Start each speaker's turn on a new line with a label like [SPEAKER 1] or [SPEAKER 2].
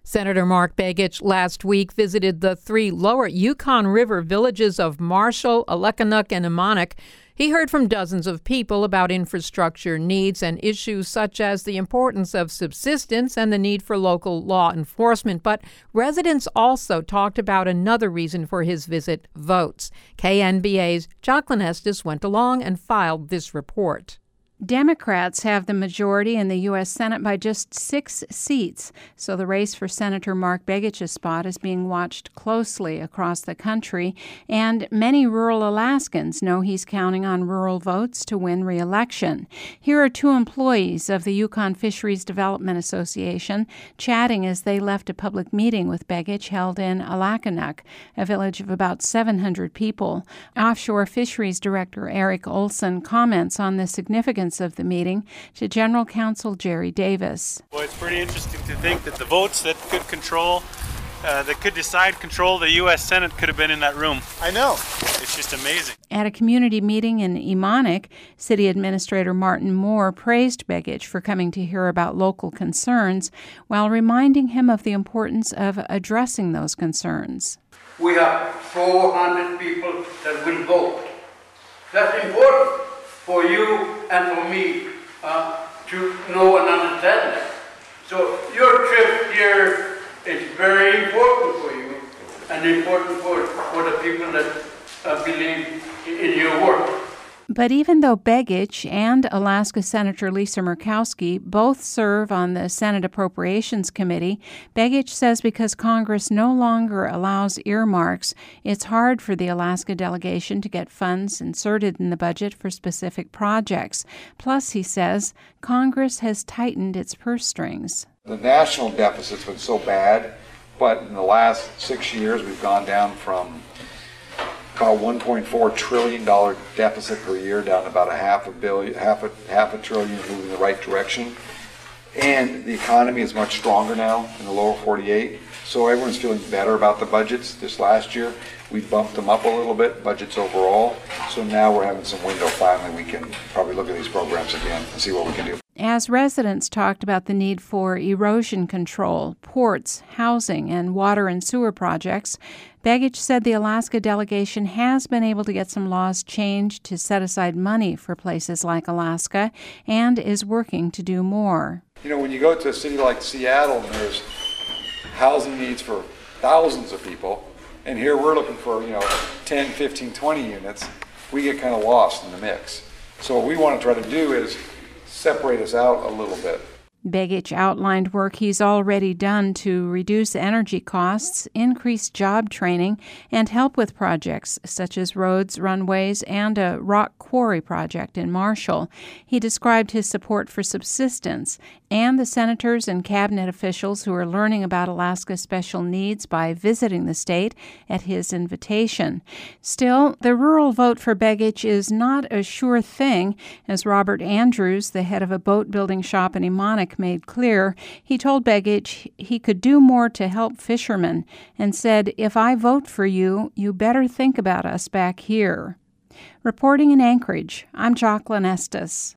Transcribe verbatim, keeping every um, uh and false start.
[SPEAKER 1] Senator Mark Begich last week visited the three lower Yukon River villages of Marshall, Aleknuk, and Imanik. He heard from dozens of people about infrastructure needs and issues such as the importance of subsistence and the need for local law enforcement. But residents also talked about another reason for his visit, votes. K N B A's Jocelyn Estes went along and filed this report.
[SPEAKER 2] Democrats have the majority in the U S Senate by just six seats, so the race for Senator Mark Begich's spot is being watched closely across the country, and many rural Alaskans know he's counting on rural votes to win re-election. Here are two employees of the Yukon Fisheries Development Association chatting as they left a public meeting with Begich held in Aleknuk, a village of about seven hundred people. Offshore Fisheries Director Eric Olson comments on the significance of the meeting to General Counsel Jerry Davis.
[SPEAKER 3] Well, it's pretty interesting to think that the votes that could control, uh, that could decide control the U S Senate could have been in that room. I know. It's just amazing.
[SPEAKER 2] At a community meeting in Imanik, City Administrator Martin Moore praised Begich for coming to hear about local concerns while reminding him of the importance of addressing those concerns.
[SPEAKER 4] We have four hundred people that will vote. That's important for you and for me uh, to know and understand that. So your trip here is very important for you and important for, for the people that uh, believe in your work.
[SPEAKER 2] But even though Begich and Alaska Senator Lisa Murkowski both serve on the Senate Appropriations Committee, Begich says because Congress no longer allows earmarks, it's hard for the Alaska delegation to get funds inserted in the budget for specific projects. Plus, he says, Congress has tightened its purse strings.
[SPEAKER 5] The national deficit's been so bad, but in the last six years we've gone down from about one point four trillion dollars deficit per year down to about a half a billion, half a half a trillion, moving in the right direction. And the economy is much stronger now in the lower forty-eight, so everyone's feeling better about the budgets. This last year, we bumped them up a little bit, budgets overall. So now we're having some window finally. We can probably look at these programs again and see what we can do.
[SPEAKER 2] As residents talked about the need for erosion control, ports, housing, and water and sewer projects, Begich said the Alaska delegation has been able to get some laws changed to set aside money for places like Alaska and is working to do more.
[SPEAKER 5] You know, when you go to a city like Seattle and there's housing needs for thousands of people, and here we're looking for, you know, ten, fifteen, twenty units, we get kind of lost in the mix. So what we want to try to do is separate us out a little bit.
[SPEAKER 2] Begich outlined work he's already done to reduce energy costs, increase job training, and help with projects such as roads, runways, and a rock quarry project in Marshall. He described his support for subsistence and the senators and cabinet officials who are learning about Alaska's special needs by visiting the state at his invitation. Still, the rural vote for Begich is not a sure thing, as Robert Andrews, the head of a boat building shop in Imanik, made clear. He told Begich he could do more to help fishermen and said, "If I vote for you, you better think about us back here." Reporting in Anchorage, I'm Jocelyn Estes.